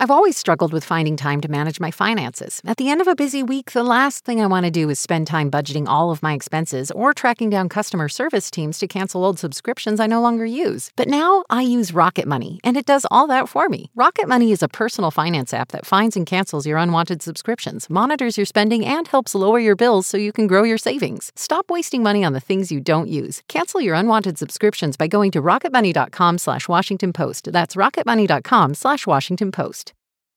I've always struggled with finding time to manage my finances. At the end of a busy week, the last thing I want to do is spend time budgeting all of my expenses or tracking down customer service teams to cancel old subscriptions I no longer use. But now I use Rocket Money, and it does all that for me. Rocket Money is a personal finance app that finds and cancels your unwanted subscriptions, monitors your spending, and helps lower your bills so you can grow your savings. Stop wasting money on the things you don't use. Cancel your unwanted subscriptions by going to rocketmoney.com/Washington Post. That's rocketmoney.com/Washington Post.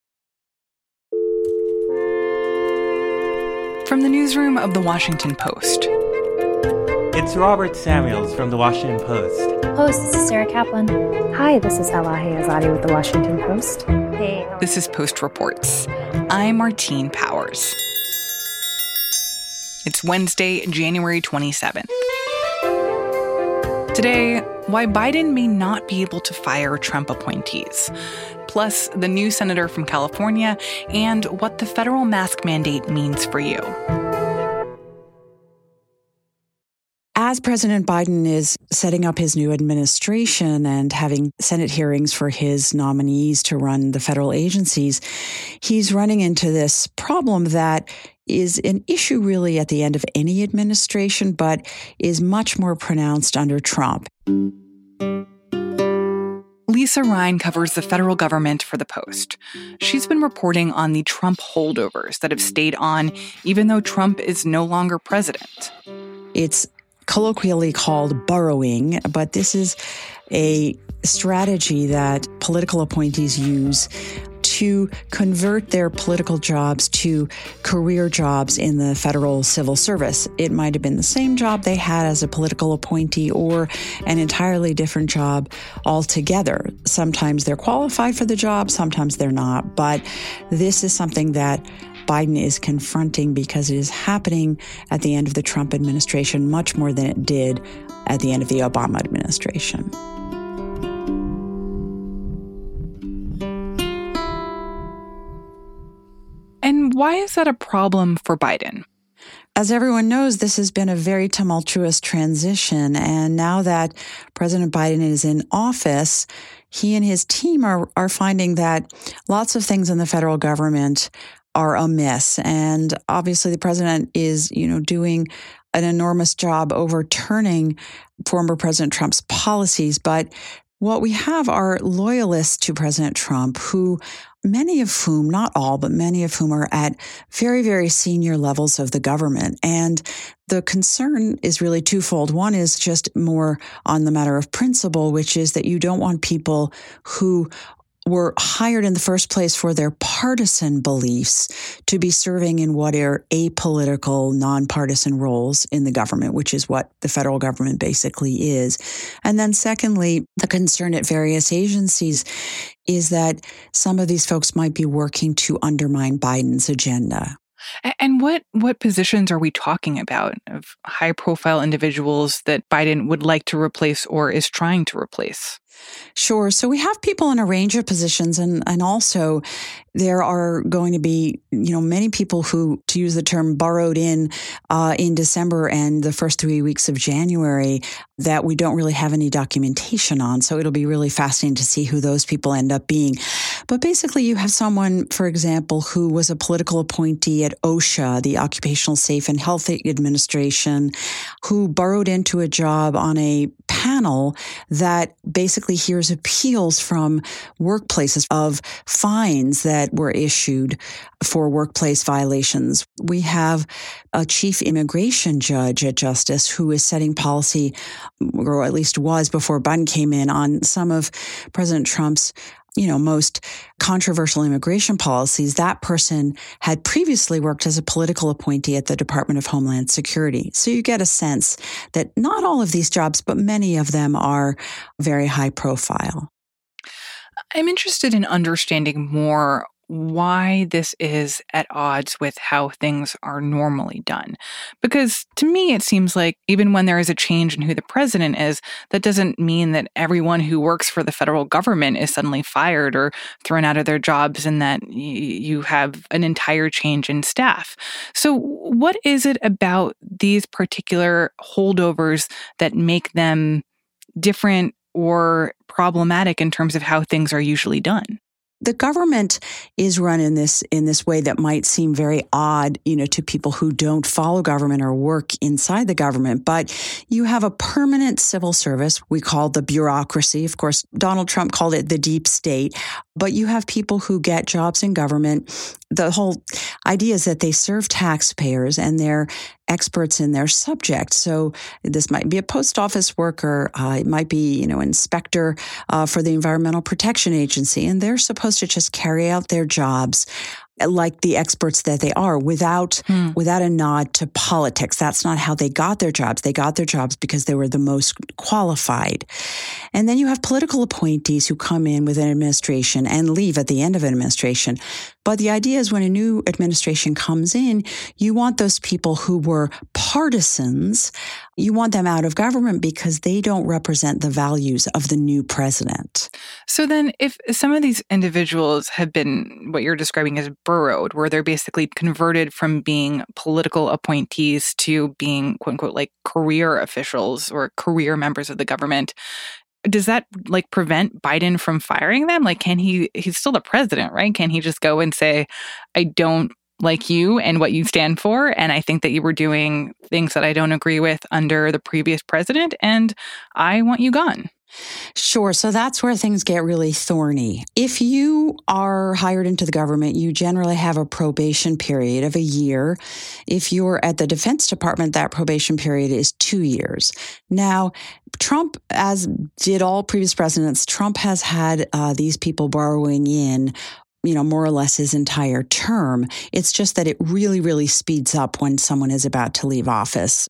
From the newsroom of The Washington Post. It's Robert Samuels from The Washington Post. Post, this is Sarah Kaplan. Hi, this is Elahe Azadi with The Washington Post. Hey. This is Post Reports. I'm Martine Powers. It's Wednesday, January 27th. Today, why Biden may not be able to fire Trump appointees, plus the new senator from California, and what the federal mask mandate means for you. As President Biden is setting up his new administration and having Senate hearings for his nominees to run the federal agencies, he's running into this problem that is an issue really at the end of any administration, but is much more pronounced under Trump. Lisa Ryan covers the federal government for The Post. She's been reporting on the Trump holdovers that have stayed on even though Trump is no longer president. It's colloquially called burrowing, but this is a strategy that political appointees use to convert their political jobs to career jobs in the federal civil service. It might have been the same job they had as a political appointee or an entirely different job altogether. Sometimes they're qualified for the job, sometimes they're not. But this is something that Biden is confronting because it is happening at the end of the Trump administration much more than it did at the end of the Obama administration. And why is that a problem for Biden? As everyone knows, this has been a very tumultuous transition. And now that President Biden is in office, he and his team are finding that lots of things in the federal government are amiss. And obviously the president is, doing an enormous job overturning former President Trump's policies. But what we have are loyalists to President Trump who, many of whom, not all, but many of whom are at very, very senior levels of the government. And the concern is really twofold. One is just more on the matter of principle, which is that you don't want people who were hired in the first place for their partisan beliefs to be serving in what are apolitical, nonpartisan roles in the government, which is what the federal government basically is. And then secondly, the concern at various agencies is that some of these folks might be working to undermine Biden's agenda. And what positions are we talking about of high-profile individuals that Biden would like to replace or is trying to replace? Sure. So we have people in a range of positions, and also there are going to be, many people who, to use the term, burrowed in December and the first 3 weeks of January that we don't really have any documentation on. So it'll be really fascinating to see who those people end up being. But basically, you have someone, for example, who was a political appointee at OSHA, the Occupational Safe and Health Administration, who burrowed into a job on a panel that basically hears appeals from workplaces of fines that were issued for workplace violations. We have a chief immigration judge at Justice who is setting policy, or at least was before Biden came in, on some of President Trump's most controversial immigration policies. That person had previously worked as a political appointee at the Department of Homeland Security. So you get a sense that not all of these jobs, but many of them are very high profile. I'm interested in understanding more why this is at odds with how things are normally done. Because to me, it seems like even when there is a change in who the president is, that doesn't mean that everyone who works for the federal government is suddenly fired or thrown out of their jobs and that you have an entire change in staff. So what is it about these particular holdovers that make them different or problematic in terms of how things are usually done? The government is run in this way that might seem very odd, to people who don't follow government or work inside the government. But you have a permanent civil service we call the bureaucracy. Of course, Donald Trump called it the deep state. But you have people who get jobs in government. The whole idea is that they serve taxpayers and they're experts in their subject. So this might be a post office worker. It might be, inspector for the Environmental Protection Agency. And they're supposed to just carry out their jobs like the experts that they are without a nod to politics. That's not how they got their jobs. They got their jobs because they were the most qualified. And then you have political appointees who come in with an administration and leave at the end of an administration. But the idea is when a new administration comes in, you want those people who were partisans, you want them out of government because they don't represent the values of the new president. So then if some of these individuals have been what you're describing as burrowed, where they're basically converted from being political appointees to being, quote unquote, like career officials or career members of the government, does that prevent Biden from firing them? He's still the president, right? Can he just go and say, I don't like you and what you stand for, and I think that you were doing things that I don't agree with under the previous president, and I want you gone? Sure. So that's where things get really thorny. If you are hired into the government, you generally have a probation period of a year. If you're at the Defense Department, that probation period is 2 years. Now, Trump, as did all previous presidents, Trump has had these people borrowing in more or less his entire term. It's just that it really, really speeds up when someone is about to leave office.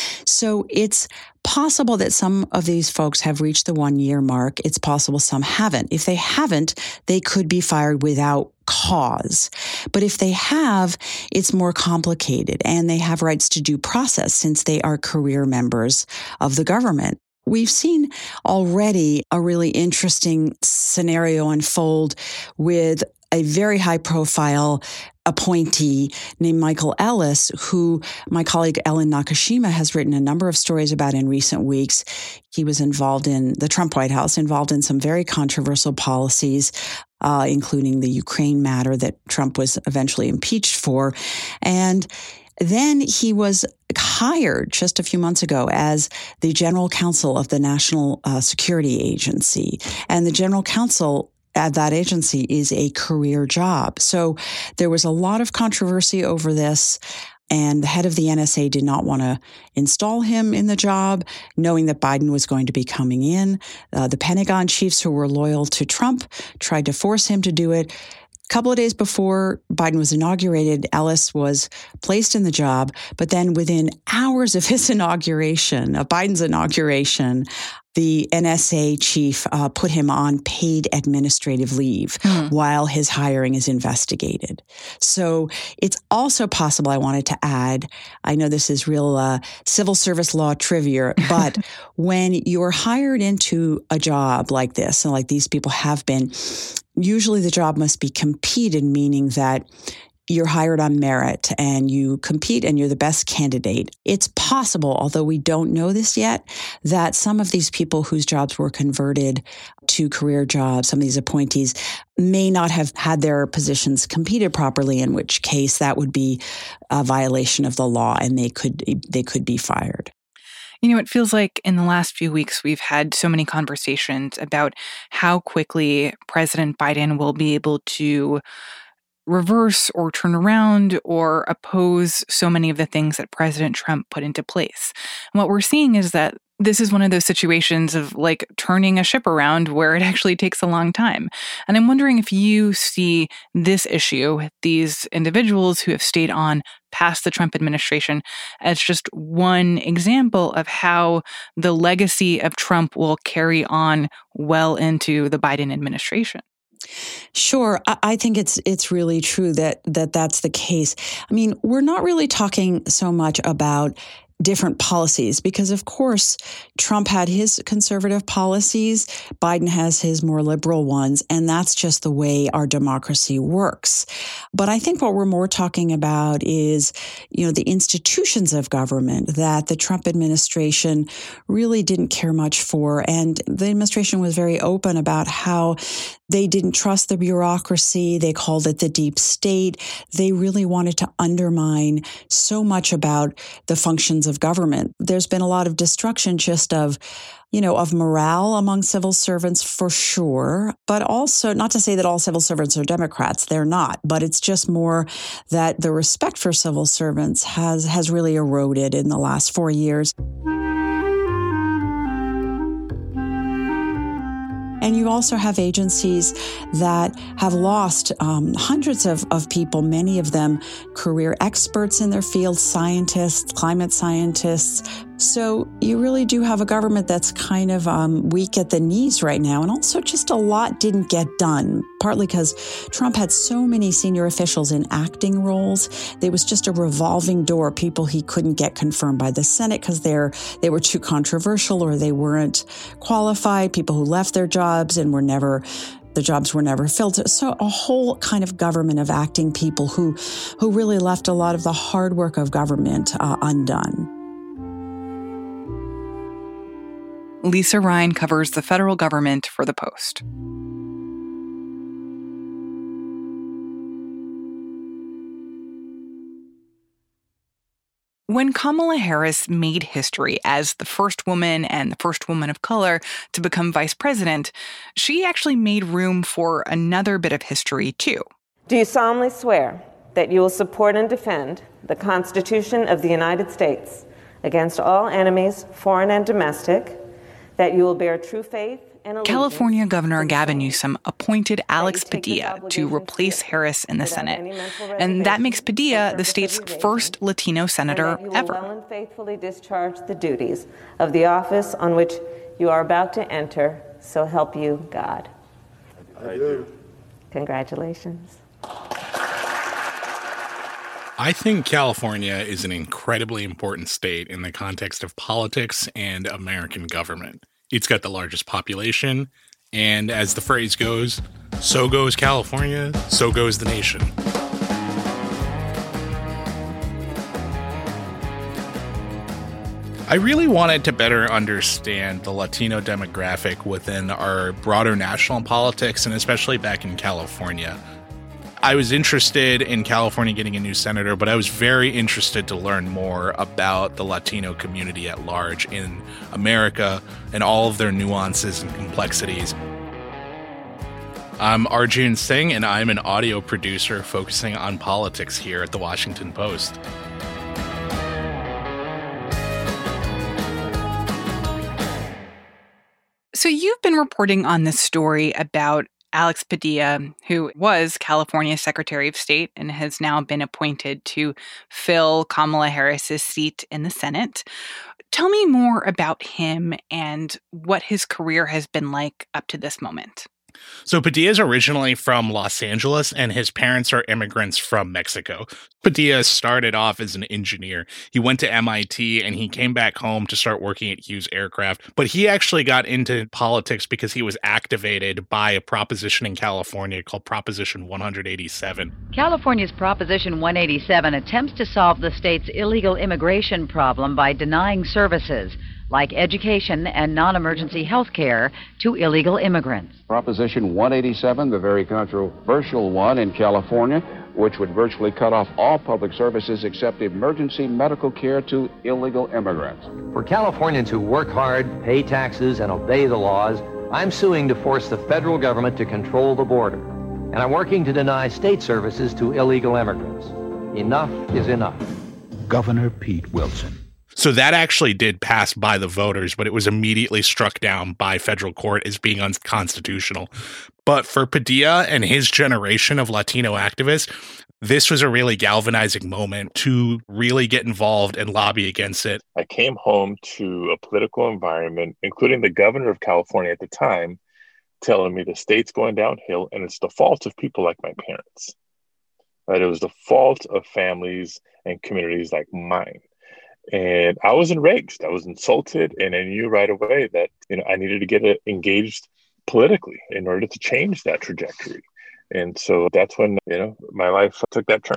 So it's possible that some of these folks have reached the 1 year mark. It's possible some haven't. If they haven't, they could be fired without cause. But if they have, it's more complicated and they have rights to due process since they are career members of the government. We've seen already a really interesting scenario unfold with a very high-profile appointee named Michael Ellis, who my colleague Ellen Nakashima has written a number of stories about in recent weeks. He was involved in the Trump White House, involved in some very controversial policies, including the Ukraine matter that Trump was eventually impeached for. And then he was hired just a few months ago as the general counsel of the National Security Agency. And the general counsel at that agency is a career job. So there was a lot of controversy over this. And the head of the NSA did not want to install him in the job, knowing that Biden was going to be coming in. The Pentagon chiefs who were loyal to Trump tried to force him to do it. A couple of days before Biden was inaugurated, Ellis was placed in the job. But then within hours of his inauguration, of Biden's inauguration, the NSA chief put him on paid administrative leave while his hiring is investigated. So it's also possible, I wanted to add, I know this is real civil service law trivia, but when you're hired into a job like this, and like these people have been, usually the job must be competed, meaning that you're hired on merit and you compete and you're the best candidate. It's possible, although we don't know this yet, that some of these people whose jobs were converted to career jobs, some of these appointees, may not have had their positions competed properly, in which case that would be a violation of the law and they could be fired. It feels like in the last few weeks, we've had so many conversations about how quickly President Biden will be able to reverse or turn around or oppose so many of the things that President Trump put into place. And what we're seeing is that this is one of those situations of turning a ship around where it actually takes a long time. And I'm wondering if you see this issue, these individuals who have stayed on past the Trump administration, as just one example of how the legacy of Trump will carry on well into the Biden administration. Sure. I think it's really true that that's the case. I mean, we're not really talking so much about different policies because, of course, Trump had his conservative policies, Biden has his more liberal ones, and that's just the way our democracy works. But I think what we're more talking about is, the institutions of government that the Trump administration really didn't care much for. And the administration was very open about how They didn't trust the bureaucracy. They called it the deep state. They really wanted to undermine so much about the functions of government. There's been a lot of destruction just of morale among civil servants for sure, but also not to say that all civil servants are Democrats. They're not, but it's just more that the respect for civil servants has really eroded in the last 4 years. And you also have agencies that have lost hundreds of people, many of them career experts in their field, scientists, climate scientists. So you really do have a government that's kind of weak at the knees right now. And also just a lot didn't get done, partly because Trump had so many senior officials in acting roles. There was just a revolving door, people he couldn't get confirmed by the Senate because they were too controversial or they weren't qualified, people who left their jobs and the jobs were never filled. So a whole kind of government of acting people who really left a lot of the hard work of government undone. Lisa Ryan covers the federal government for The Post. When Kamala Harris made history as the first woman and the first woman of color to become vice president, she actually made room for another bit of history, too. Do you solemnly swear that you will support and defend the Constitution of the United States against all enemies, foreign and domestic, that you will bear true faith and allegiance? California Governor Gavin Newsom appointed Alex Padilla to replace Harris in the Senate, and that makes Padilla the state's first Latino senator ever. Well and faithfully discharge the duties of the office on which you are about to enter, so help you God. I do. Congratulations. I think California is an incredibly important state in the context of politics and American government. It's got the largest population, and as the phrase goes, so goes California, so goes the nation. I really wanted to better understand the Latino demographic within our broader national politics, and especially back in California. I was interested in California getting a new senator, but I was very interested to learn more about the Latino community at large in America and all of their nuances and complexities. I'm Arjun Singh, and I'm an audio producer focusing on politics here at The Washington Post. So you've been reporting on this story about Alex Padilla, who was California's Secretary of State and has now been appointed to fill Kamala Harris's seat in the Senate. Tell me more about him and what his career has been like up to this moment. So Padilla is originally from Los Angeles, and his parents are immigrants from Mexico. Padilla started off as an engineer. He went to MIT, and he came back home to start working at Hughes Aircraft. But he actually got into politics because he was activated by a proposition in California called Proposition 187. California's Proposition 187 attempts to solve the state's illegal immigration problem by denying services like education and non-emergency health care to illegal immigrants. Proposition 187, the very controversial one in California, which would virtually cut off all public services except emergency medical care to illegal immigrants. For Californians who work hard, pay taxes, and obey the laws, I'm suing to force the federal government to control the border. And I'm working to deny state services to illegal immigrants. Enough is enough. Governor Pete Wilson. So that actually did pass by the voters, but it was immediately struck down by federal court as being unconstitutional. But for Padilla and his generation of Latino activists, this was a really galvanizing moment to really get involved and lobby against it. I came home to a political environment, including the governor of California at the time, telling me the state's going downhill and it's the fault of people like my parents. Right? It was the fault of families and communities like mine. And I was enraged. I was insulted. And I knew right away that, I needed to get engaged politically in order to change that trajectory. And so that's when, my life took that turn.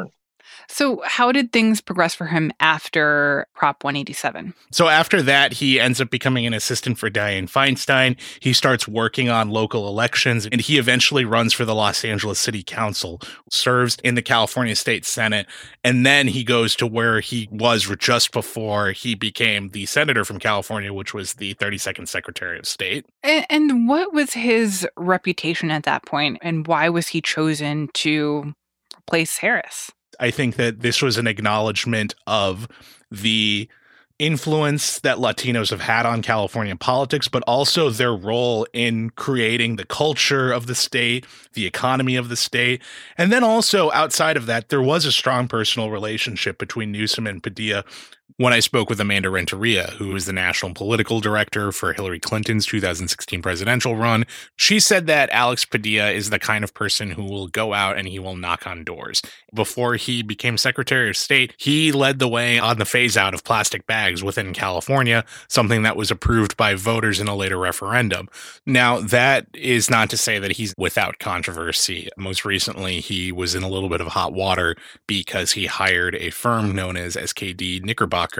So how did things progress for him after Prop 187? So after that, he ends up becoming an assistant for Dianne Feinstein. He starts working on local elections, and he eventually runs for the Los Angeles City Council, serves in the California State Senate, and then he goes to where he was just before he became the senator from California, which was the 32nd Secretary of State. And what was his reputation at that point, and why was he chosen to replace Harris? I think that this was an acknowledgement of the influence that Latinos have had on California politics, but also their role in creating the culture of the state, the economy of the state. And then also outside of that, there was a strong personal relationship between Newsom and Padilla. When I spoke with Amanda Renteria, who is the national political director for Hillary Clinton's 2016 presidential run, she said that Alex Padilla is the kind of person who will go out and he will knock on doors. Before he became Secretary of State, he led the way on the phase out of plastic bags within California, something that was approved by voters in a later referendum. Now, that is not to say that he's without controversy. Most recently, he was in a little bit of hot water because he hired a firm known as SKD Knickerbocker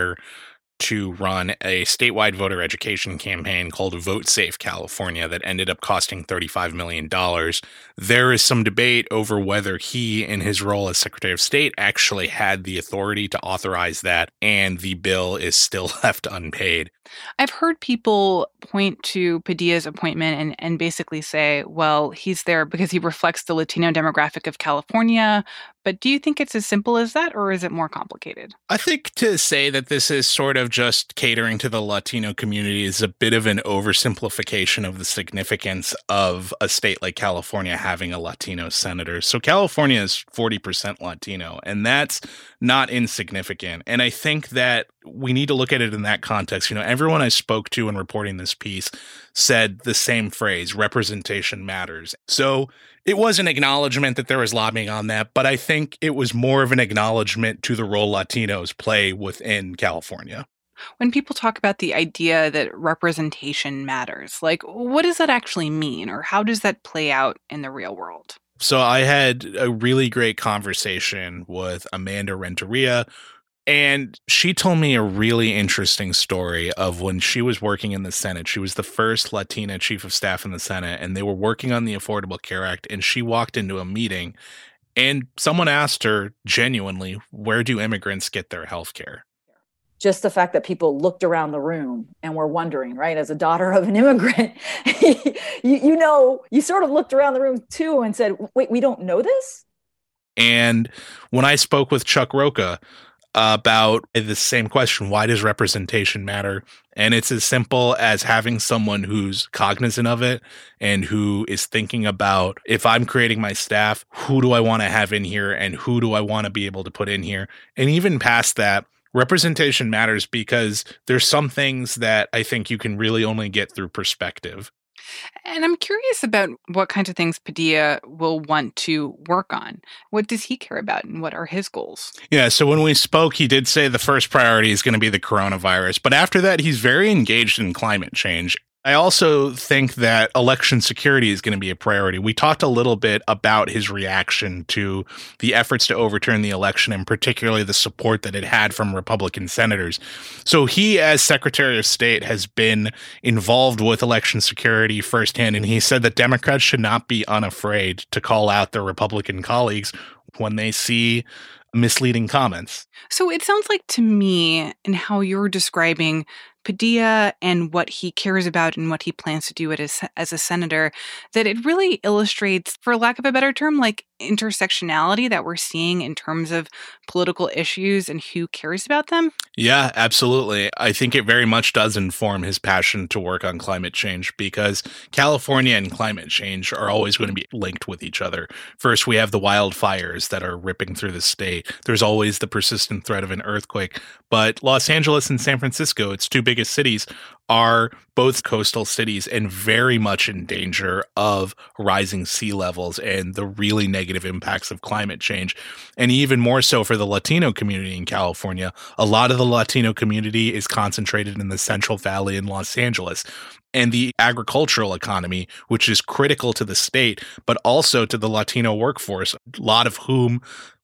to run a statewide voter education campaign called Vote Safe California that ended up costing $35 million. There is some debate over whether he, in his role as Secretary of State, actually had the authority to authorize that, and the bill is still left unpaid. I've heard people point to Padilla's appointment and basically say, well, he's there because he reflects the Latino demographic of California. But do you think it's as simple as that, or is it more complicated? I think to say that this is sort of just catering to the Latino community is a bit of an oversimplification of the significance of a state like California having a Latino senator. So California is 40% Latino, and that's not insignificant. And I think that we need to look at it in that context. You know, everyone I spoke to in reporting this piece said the same phrase, representation matters. So it was an acknowledgement that there was lobbying on that, but I think it was more of an acknowledgement to the role Latinos play within California. When people talk about the idea that representation matters, like, what does that actually mean, or how does that play out in the real world? So I had a really great conversation with Amanda Renteria, and she told me a really interesting story of when she was working in the Senate. She was the first Latina chief of staff in the Senate, and they were working on the Affordable Care Act, and she walked into a meeting, and someone asked her genuinely, where do immigrants get their health care? Just the fact that people looked around the room and were wondering, right, as a daughter of an immigrant, you sort of looked around the room too and said, wait, we don't know this? And when I spoke with Chuck Rocha about the same question, why does representation matter? And it's as simple as having someone who's cognizant of it and who is thinking about, if I'm creating my staff, who do I want to have in here and who do I want to be able to put in here? And even past that, representation matters because there's some things that I think you can really only get through perspective. And I'm curious about what kinds of things Padilla will want to work on. What does he care about and what are his goals? Yeah, so when we spoke, he did say the first priority is going to be the coronavirus. But after that, he's very engaged in climate change. I also think that election security is going to be a priority. We talked a little bit about his reaction to the efforts to overturn the election and particularly the support that it had from Republican senators. So he, as Secretary of State, has been involved with election security firsthand, and he said that Democrats should not be unafraid to call out their Republican colleagues when they see misleading comments. So it sounds like to me, in how you're describing Padilla and what he cares about and what he plans to do as a senator, that it really illustrates, for lack of a better term, like intersectionality that we're seeing in terms of political issues and who cares about them? Yeah, absolutely. I think it very much does inform his passion to work on climate change because California and climate change are always going to be linked with each other. First, we have the wildfires that are ripping through the state. There's always the persistent threat of an earthquake. But Los Angeles and San Francisco, its two biggest cities, are both coastal cities and very much in danger of rising sea levels and the really negative impacts of climate change. And even more so for the Latino community in California. A lot of the Latino community is concentrated in the Central Valley in Los Angeles. And the agricultural economy, which is critical to the state, but also to the Latino workforce, a lot of whom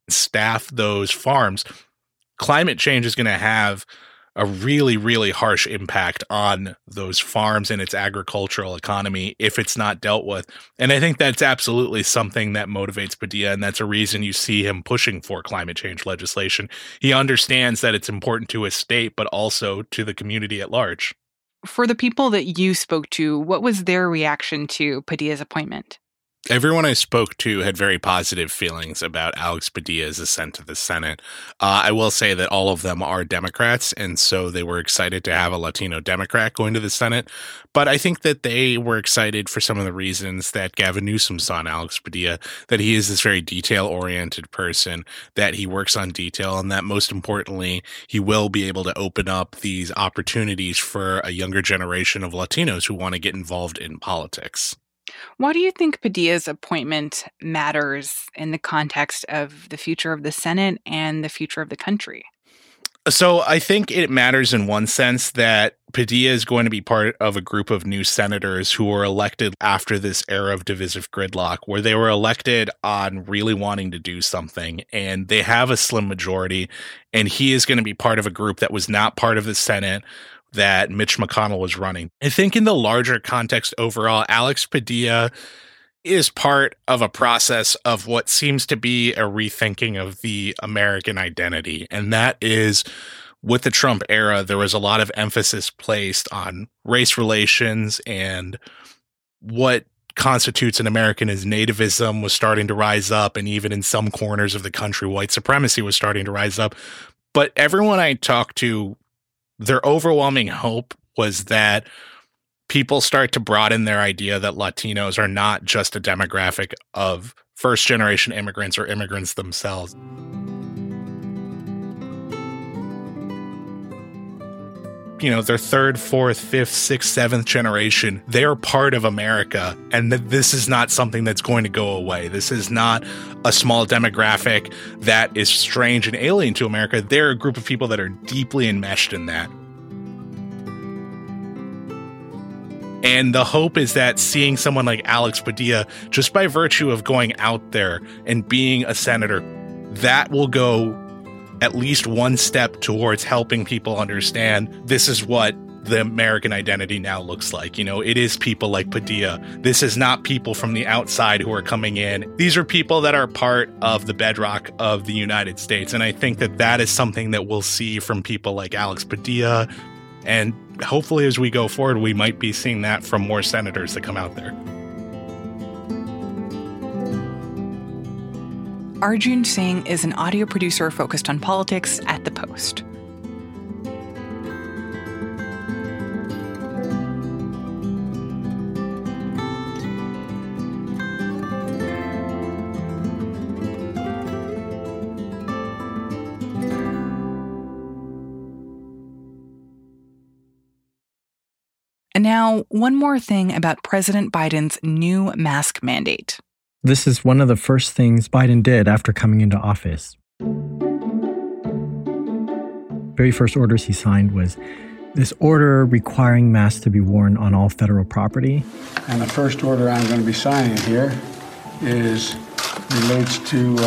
staff those farms, climate change is going to have a really, really harsh impact on those farms and its agricultural economy if it's not dealt with. And I think that's absolutely something that motivates Padilla, and that's a reason you see him pushing for climate change legislation. He understands that it's important to his state, but also to the community at large. For the people that you spoke to, what was their reaction to Padilla's appointment? Everyone I spoke to had very positive feelings about Alex Padilla's ascent to the Senate. I will say that all of them are Democrats, and so they were excited to have a Latino Democrat going to the Senate. But I think that they were excited for some of the reasons that Gavin Newsom saw in Alex Padilla, that he is this very detail-oriented person, that he works on detail, and that most importantly, he will be able to open up these opportunities for a younger generation of Latinos who want to get involved in politics. Why do you think Padilla's appointment matters in the context of the future of the Senate and the future of the country? So I think it matters in one sense that Padilla is going to be part of a group of new senators who were elected after this era of divisive gridlock, where they were elected on really wanting to do something, and they have a slim majority, and he is going to be part of a group that was not part of the Senate that Mitch McConnell was running. I think in the larger context overall, Alex Padilla is part of a process of what seems to be a rethinking of the American identity. And that is, with the Trump era, there was a lot of emphasis placed on race relations, and what constitutes an American as nativism was starting to rise up. And even in some corners of the country, white supremacy was starting to rise up. But everyone I talked to, their overwhelming hope was that people start to broaden their idea that Latinos are not just a demographic of first-generation immigrants or immigrants themselves. You know, they're third, fourth, fifth, sixth, seventh generation. They're part of America, and this is not something that's going to go away. This is not a small demographic that is strange and alien to America. They're a group of people that are deeply enmeshed in that. And the hope is that seeing someone like Alex Padilla, just by virtue of going out there and being a senator, that will go at least one step towards helping people understand this is what the American identity now looks like. You know, it is people like Padilla. This is not people from the outside who are coming in. These are people that are part of the bedrock of the United States. And I think that that is something that we'll see from people like Alex Padilla. And hopefully as we go forward, we might be seeing that from more senators that come out there. Arjun Singh is an audio producer focused on politics at The Post. And now, one more thing about President Biden's new mask mandate. This is one of the first things Biden did after coming into office. Very first orders he signed was this order requiring masks to be worn on all federal property. And the first order I'm going to be signing here relates to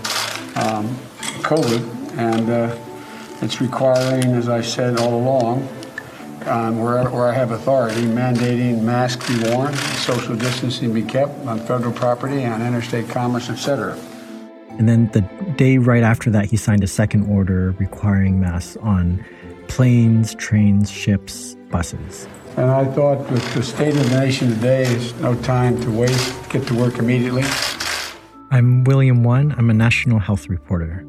COVID, and it's requiring, as I said all along, where I have authority, mandating masks be worn, social distancing be kept on federal property, on interstate commerce, etc. And then the day right after that, he signed a second order requiring masks on planes, trains, ships, buses. And I thought with the state of the nation today, is no time to waste, get to work immediately. I'm William One. I'm a national health reporter.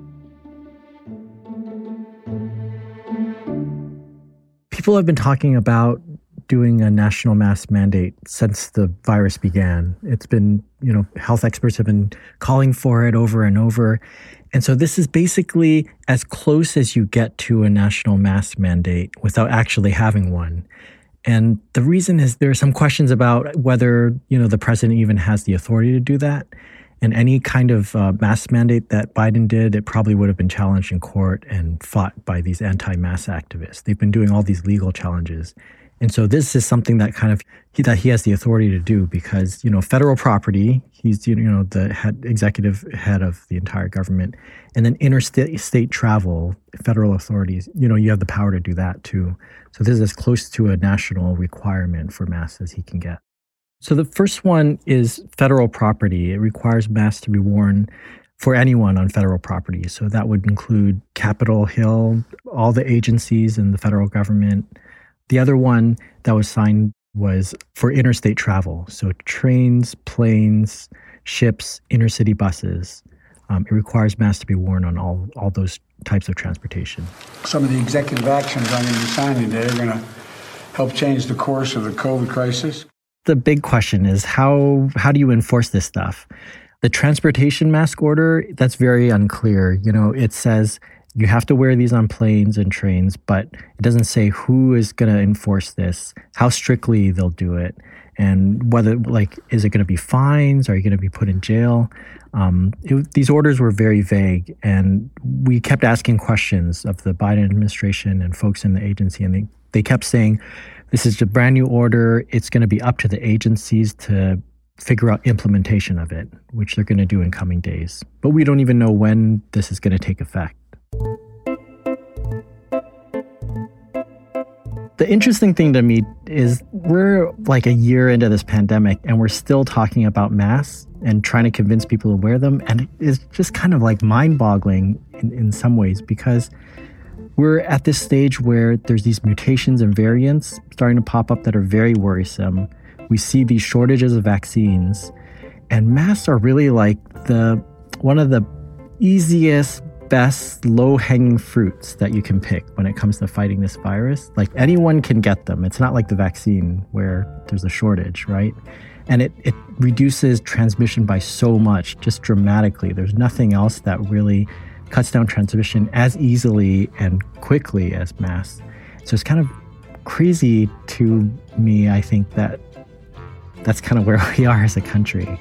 People have been talking about doing a national mask mandate since the virus began. It's been, health experts have been calling for it over and over. And so this is basically as close as you get to a national mask mandate without actually having one. And the reason is there are some questions about whether, the president even has the authority to do that. And any kind of mask mandate that Biden did, it probably would have been challenged in court and fought by these anti-mask activists. They've been doing all these legal challenges. And so this is something that that he has the authority to do because, federal property, he's, the executive head of the entire government. And then interstate travel, federal authorities, you have the power to do that too. So this is as close to a national requirement for masks as he can get. So the first one is federal property. It requires masks to be worn for anyone on federal property. So that would include Capitol Hill, all the agencies in the federal government. The other one that was signed was for interstate travel. So trains, planes, ships, intercity buses. It requires masks to be worn on all those types of transportation. Some of the executive actions I'm going to be signing today are going to help change the course of the COVID crisis. The big question is how do you enforce this stuff? The transportation mask order, that's very unclear. It says you have to wear these on planes and trains, but it doesn't say who is going to enforce this, how strictly they'll do it, and whether, is it going to be fines? Are you going to be put in jail? These orders were very vague, and we kept asking questions of the Biden administration and folks in the agency, and they kept saying, this is a brand new order. It's going to be up to the agencies to figure out implementation of it, which they're going to do in coming days. But we don't even know when this is going to take effect. The interesting thing to me is we're like a year into this pandemic and we're still talking about masks and trying to convince people to wear them. And it's just kind of like mind-boggling in some ways because we're at this stage where there's these mutations and variants starting to pop up that are very worrisome. We see these shortages of vaccines, and masks are really like one of the easiest, best, low-hanging fruits that you can pick when it comes to fighting this virus. Like anyone can get them. It's not like the vaccine where there's a shortage, right? And it reduces transmission by so much, just dramatically. There's nothing else that really cuts down transmission as easily and quickly as masks. So it's kind of crazy to me, I think, that's kind of where we are as a country.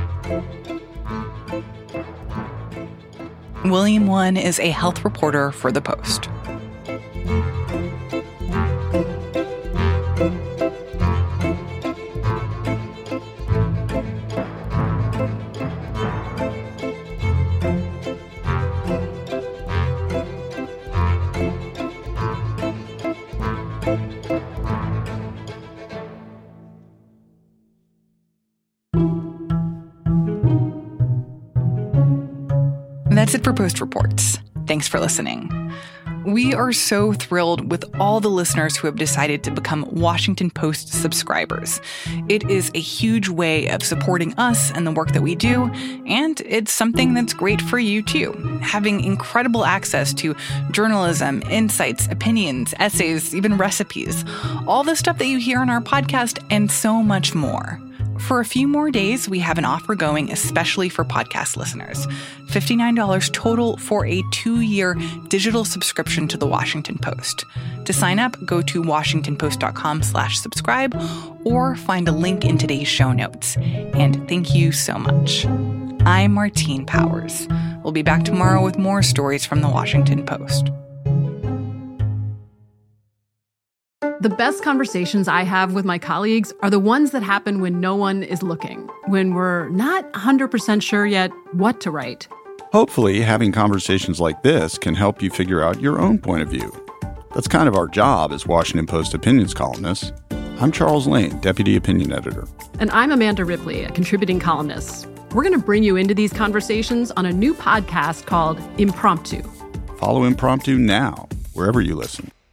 William Won is a health reporter for The Post. That's it for Post Reports. Thanks for listening. We are so thrilled with all the listeners who have decided to become Washington Post subscribers. It is a huge way of supporting us and the work that we do, and it's something that's great for you too. Having incredible access to journalism, insights, opinions, essays, even recipes, all the stuff that you hear on our podcast, and so much more. For a few more days, we have an offer going especially for podcast listeners. $59 total for a 2-year digital subscription to The Washington Post. To sign up, go to washingtonpost.com/subscribe or find a link in today's show notes. And thank you so much. I'm Martine Powers. We'll be back tomorrow with more stories from The Washington Post. The best conversations I have with my colleagues are the ones that happen when no one is looking, when we're not 100% sure yet what to write. Hopefully, having conversations like this can help you figure out your own point of view. That's kind of our job as Washington Post opinions columnists. I'm Charles Lane, Deputy Opinion Editor. And I'm Amanda Ripley, a contributing columnist. We're going to bring you into these conversations on a new podcast called Impromptu. Follow Impromptu now, wherever you listen.